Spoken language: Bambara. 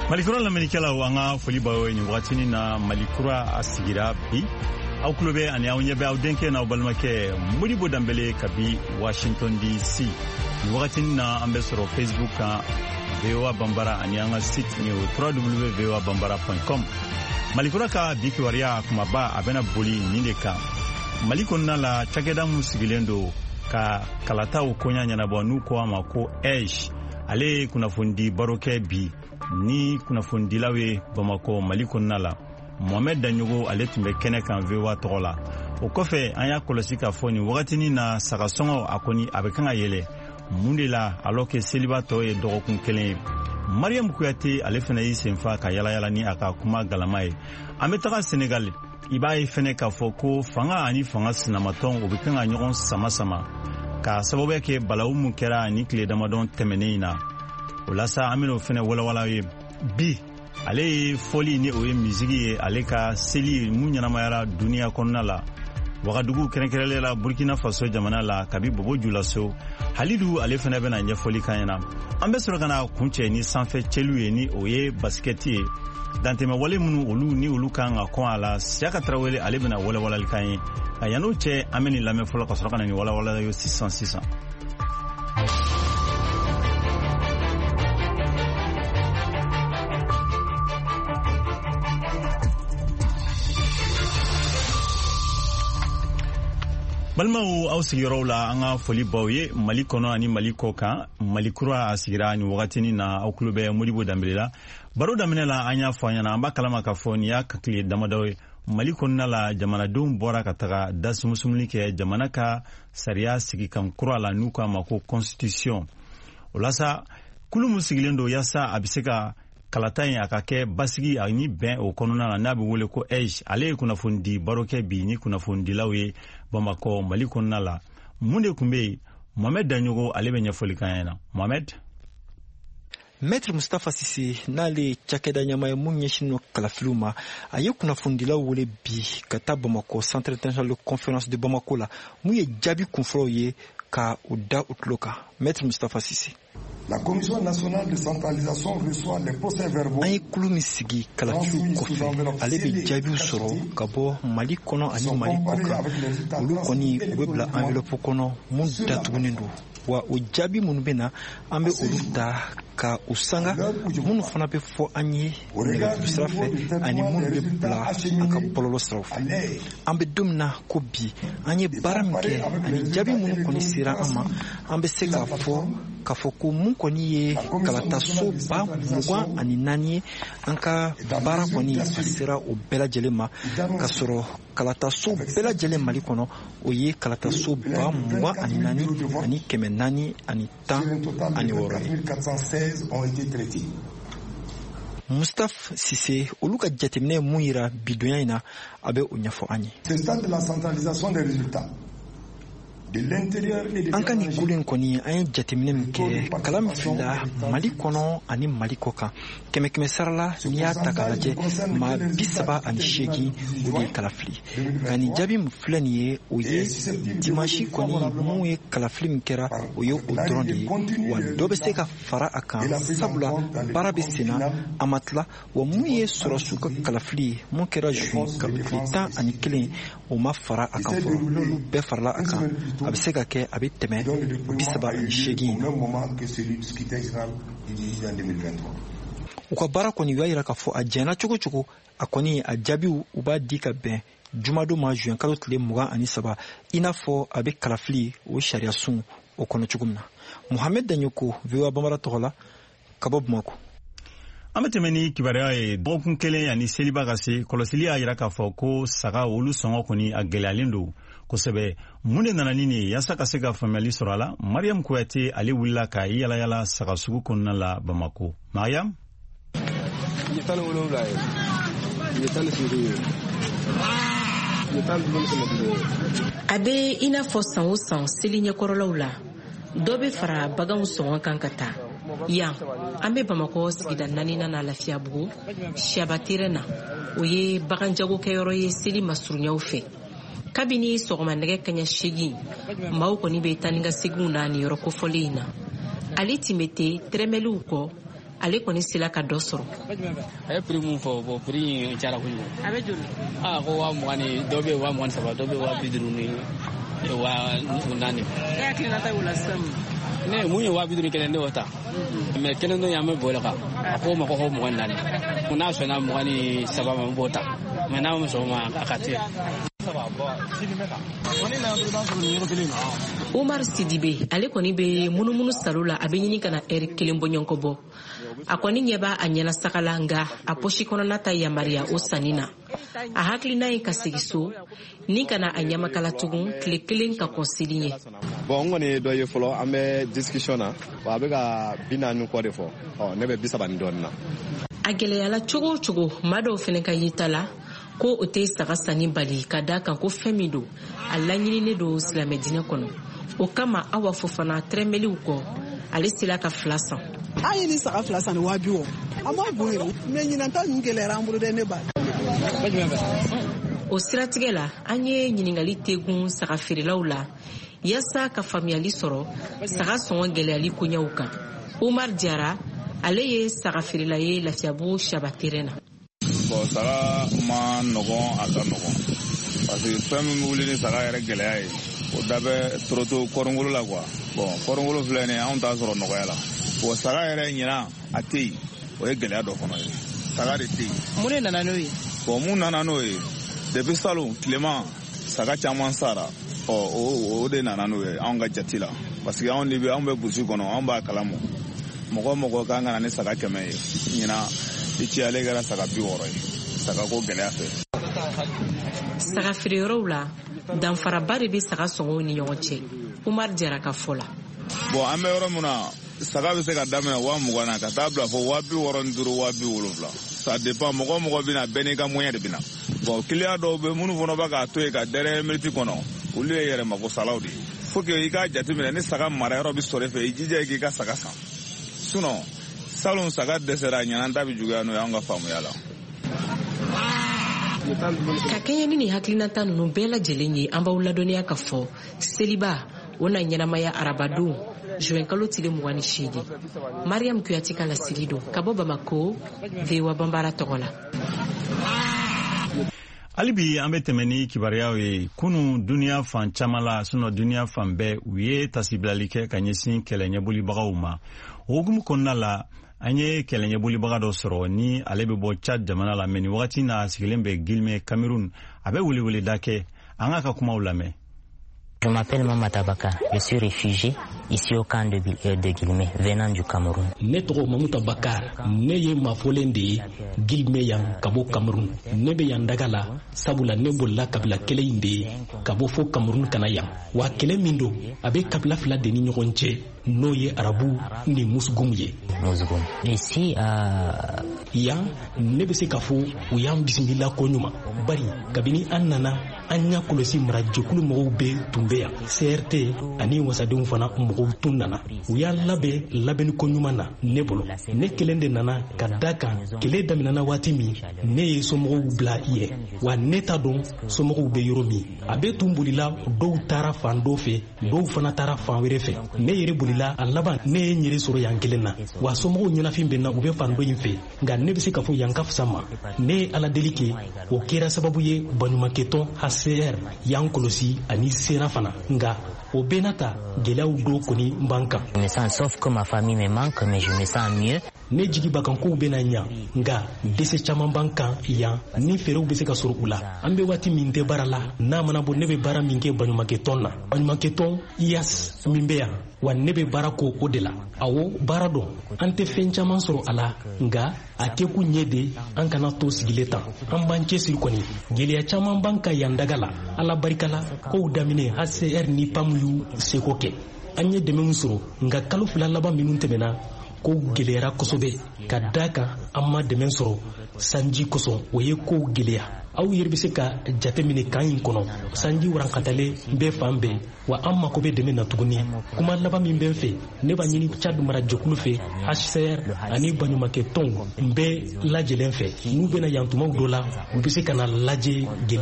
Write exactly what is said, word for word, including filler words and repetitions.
Malikura l'Amerikala wanga foli bawo ni watini na Malikura asigira bi aw kulobe ani aw nyebe aw denke na balmake Modibo Dambele kabi Washington D C ni watini na ambassador Facebook ka V O A Bambara ani anga site ni w w w point v o a bambara point com. Malikura ka biki waria kuma ba abena boli nindeka Malikon na la chakeda musigilendo ka kalata ukonya nyana bonu ko amako H ale kuna fundi baroke bi ni kuna fundi lawe Bamako Malikon nala Mohamed Danyogo ale tumbe kene kan V O A tola o kofe anya kolosika foni wakati na sakasongo akoni abekanga yele mundela aloke celibato e dogokun kelen Mariam Kouyaté ale fana yi senfa ka yala yala ni aka kuma galamaye ametaka Senegal ibaye fene ka foko fanga ani fanga sinamaton obekanga nyogon sama sama ka sababu ke balawu mun kera ni kile damadon temenina olasa amino fene wala wala ye bi ale foli ni oye mizigi ale ka seli munyana mayara dunia konna la wagadugu kerenkerele la Burkina Faso jamana la kabi bobo julaso Halidu ale fene bena nya foli kanyana ambe sorogana kunche ni sanfe chelu ni oye basketi dantema wale munu olu ni olu kanga ko ala siaka trawele ale bena wala wala likanye ayano che ameni lame folo ka sorogana ni wala wala yo six cents six cents. Balmaw aw sigiro la anga foli bawye Malikono ani Malikoka Malikura asigira ni wakati na aw klube Modibo Dambele baro damela anya fanya na amba kalama ka foni ya kakli damadawe Malikon la jamana dum bora kataga das musumlike jamana ka sariya sigi kan kura la nuka mako constitution olasa kulu musigilendo yasa abiseka kalatayin akake basigi ani ben o konona na nabi wole ko age ale kuna fundi baroke bi ni kuna fundi lawe Bamako Malikon la munde kumbe Mohamed Danyogo ale benya folikana Mohamed Maître Mustafa Sisi nale chakeda nyama munyeshino kalafiluma aye kuna fundila wole bi kata Bamako Centre International de Conférence de Bamako la muye jabi kunfroye ka uda utloka Maître Mustafa Sisi. La Commission nationale de centralisation reçoit les procès-verbaux. Ay kulumi sigi kalachu kofi alebe jabi soro kabo Mali kono ani Mali koka ulu koni webla envelope kono mun datugunendo wa o jabi mun bena ambe uluta ka usanga mun fana be fo anyi nega strafe ani mun be bla aka bololo strafe ambe domna ko bi anyi baramke ani jabi mun koni sira ama ambe seka fo ka fo ko mun koni ye kalata so ba mugwa ani nani anka bara koni sira o bela jelema ka soro kalata so bela jele Mali kono o ye kalata so ba mugwa ani nani ani keme nani ani ta ani woro ont été traités. Mustafa Sise oluka jatemne muira bidoya ina abe unyafo anyi. C'est ça de la centralisation des résultats. De l'intérieur et de Anka ni kulen koni ay jatemne mke kalam fila Mali kono ani Mali koka keme keme sarala niya takalaje ma bisaba ani shegi udi kalafli kani jabi mflani oye dimashi koni muye kalafli mkera oyo udrondi wa dobe seka fara akan sabula barabe sena amatla wa muye sorasuka kalafli mukera ju kalaflita ani kelen o ma fara akan fo lolu be farla akan abiseka ke abiteme bisaba shegi uka bara koni yaira ka fo ajena chuko chuko akoni ajabi uba dika ben jumado ma juin kalotle muga ani saba ina fo abe kalafli o sharia sun o kono chugumna Mohamed Danyoko V O A Bambara tola kabob mako Amatemeni kibaraye dokun kelen yani seliba gase kolosili ayira ka fo ko saga olu songo koni agelalendo kosebe munde nananini yasa kasega family sorala Mariam Kouyaté ale willa ka yala yala saga sugu konna la Bamako Mariam yitale wolo lay yitale siri yitale wolo abe ina fo san o san selinya korolawla dobe fara bagan songo kankata ya ambe Bamako sigida nanina na lafiya bugu shabatire na oye bagan jago kayoro ye seli masurnyaw fe kabini sogoma nege kanya shegi mauko ni be taninga segunda ni yoroko folina ali timete tremelu ko ale kɔni sela ka dɔ sɔrɔ. A ye prix mun fɔ bon prix in cayara kojugu. A bɛ joli? Ah ko waa mugan ni dɔ bɛ waa mugan ni saba dɔ bɛ waa bi duuru ni waa naani. E hakilina ta y'o la sisan mun? Ne mun ye waa bi duuru kelen ne y'o ta. Mais kelen dɔ y'an bɛ bɔ o kan a ko ma ko hɔ mugan naani. N'a sɔnna mugan ni saba ma n b'o ta mais n'a ma sɔn ma a ka to yen. Omar Sidibe ale kɔni bɛ munumunu salo la a bɛ ɲini kana ɛri kelen bɔ ɲɔgɔn bɔ. A kɔni ɲɛ b'a a ɲɛna sagala nka a posi kɔnɔna ta yamaruya o sanni na. A hakilina ye ka segin so ni kana a ɲamakala tugun tile kelen ka kɔn seli ye. Bon n kɔni ye dɔ ye fɔlɔ an bɛ discussion na wa a bɛ ka bi naani kɔ de fɔ ɔ ne bɛ bi saba ni dɔɔnin na. A gɛlɛyala cogo o cogo maa dɔw fana ka yita la ko o tɛ saga sanni bali ka da kan ko fɛn min don a laɲininen don silamɛ diinɛ kɔnɔ. O kama Awa Fofana tɛrɛmɛliw kɔ ale sela ka fila san. An ye ni saga fila san ni waa bi wɔɔrɔ an b'a bon yɛrɛ mais ɲinanta ninnu gɛlɛyara an bolo dɛ ne ba. O siratigɛ la an ye ɲininkali tegun saga feerelaw la yaasa ka faamuyali sɔrɔ saga sɔngɔ gɛlɛyali koɲɛw kan. Umar Jara ale ye saga feerela ye Lafiyabugu Saba terrain na. Bon saga ma nɔgɔn a ka nɔgɔn parce que fɛn min bɛ wuli ni saga yɛrɛ gɛlɛya ye o da bɛ toroto kɔrɔngolo la quoi. Bon kɔrɔngolo filɛ nin ye anw t'a sɔrɔ nɔgɔya la. Bon saga yɛrɛ ɲina a tɛ yen o ye gɛlɛya dɔ kɔnɔ ye. Saga de tɛ yen. Mun de nana n'o ye? Bon mun nana n'o ye depuis salon tilema saga caman sara ɔ o o de nana n'o ye anw ka jate la parce que anw de bɛ anw bɛ burusi kɔnɔ anw b'a kalama mɔgɔ mɔgɔ kan ka na ni saga kɛmɛ ye ɲina i ci ale kɛra saga bi wɔɔrɔ ye saga ko gɛlɛya fɛ. Saga feereyɔrɔw la danfaraba de bɛ saga sɔngɔw ni ɲɔgɔn cɛ Umar Jara ka fɔ la. Bon an bɛ yɔrɔ min na saga bɛ se ka daminɛ waa mugan na ka taa bila fɔ waa bi wɔɔrɔ ni duuru waa bi wolonwula ça dépend mɔgɔ mɔgɔ bɛ na bɛɛ n'i ka moyen de bɛ na. Bon client dɔw bɛ minnu fana bɛ k'a to yen ka dernière minute kɔnɔ olu ye yɛrɛ mako salaw de ye. Faut que i k'a jateminɛ ni saga mara yɔrɔ bɛ sɔrɔ i fɛ i jija i k'i ka saga san sinon salon saga dɛsɛra ɲana ta bɛ juguya n'o ye an ka faamuya la. Ka kɛɲɛ ni nin hakilinata ninnu bɛɛ lajɛlen ye an b'aw ladɔnniya ka fɔ seliba o na ɲɛnamaya arabadon juin kalo tile mugan ni seegin. Mariam Kuyati ka lasigi don ka bɔ Bamako V O A Banbara tɔgɔ la. Hali bi an bɛ tɛmɛ ni kibaruyaw ye kunun duniya fan caman la sinon duniya fan bɛɛ u ye tasibilali kɛ ka ɲɛsin kɛlɛ ɲɛbolibagaw ma. O hukumu kɔnɔna la an ye kɛlɛ ɲɛbolibaga dɔ sɔrɔ ni ale bɛ bɔ Chad jamana la mais ni wagati n'a sigilen bɛ Guilmé Cameroun a bɛ weleweleda kɛ an ka ka kumaw lamɛn. Je m'appelle Mamata Baka, je suis réfugié ici au camp de, de Guilmé, venant du Cameroun. Ne tɔgɔ Mamuta Bakar, ne ye mafolen de ye Guilmé yan ka bɔ Cameroun. Ne bɛ yan daga la sabula ne bolila kabila kelen in de ye ka bɔ fo Cameroun kana yan. Wa kɛlɛ min don a bɛ kabila fila de ni ɲɔgɔn cɛ n'o ye arabu ni musugum ye. Musugum. Ici à yan ne bɛ se ka fɔ u y'an bisimila ko ɲuman. Bari kabini an nana an y'a kɔlɔsi mara jɛkulu mɔgɔw bɛ tun bɛ yan. C R T ani wasadenw fana mɔgɔw tun nana. U y'a labɛn labɛnni ko ɲuman na ne bolo. Ne kelen de nana ka da kan kɛlɛ daminɛna waati min ne ye somɔgɔw bila ye. Wa ne t'a dɔn somɔgɔw bɛ yɔrɔ min. A bɛ tun bolila dɔw taara fan dɔ fɛ dɔw fana taara fan wɛrɛ fɛ. Ne yɛrɛ bolila a laban ne ye n yɛrɛ sɔrɔ yan kelen na. Wa somɔgɔw ɲɛnafin bɛ na u bɛ fan dɔ in fɛ. Nka ne bɛ se ka fɔ yan ka fisa ma. Ne ye ala deli kɛ o kɛra sababu ye baɲumankɛtɔn H C R y'an kɔlɔsi ani sera fana. Nga o bɛɛ n'a ta gɛlɛyaw dɔw kɔni b'an kan. Je me sens sauf que ma famille me manque mais je me sens mieux. Ne jigi ba kan kow bɛna ɲa nka dɛsɛ caman b'an kan yan ni fɛɛrɛw bɛ se ka sɔrɔ u la. An bɛ waati min tɛ baara la n'a mana bɔ ne bɛ baara min kɛ baɲumankɛtɔn na. Baɲumankɛtɔn I A S min bɛ yan wa ne bɛ baara k'o o de la. Awɔ baara dɔn an tɛ fɛn caman sɔrɔ a la nka a kɛ kun ɲɛ de an kana to sigilen tan. An b'an cɛsiri kɔni gɛlɛya caman b'an kan yan daga la ala barika la kow daminɛ H C R ni P A M y'u seko kɛ. An ye dɛmɛw sɔrɔ nka kalo fila laban minnu tɛmɛna kow gɛlɛyara kosɛbɛ ka da kan an ma dɛmɛ sɔrɔ sanji kosɔn o ye kow gɛlɛya. Aw yɛrɛ bɛ se ka jateminɛ kan in kɔnɔ sanji warankatalen bɛɛ fan bɛɛ wa an mako bɛ dɛmɛ na tuguni. Kuma laban min bɛ n fɛ ne b'a ɲini Chad mara jɛkulu fɛ H C R ani baɲumankɛtɔnw bɛɛ lajɛlen fɛ n'u bɛna yan tumaw dɔ la u bɛ se ka na lajɛ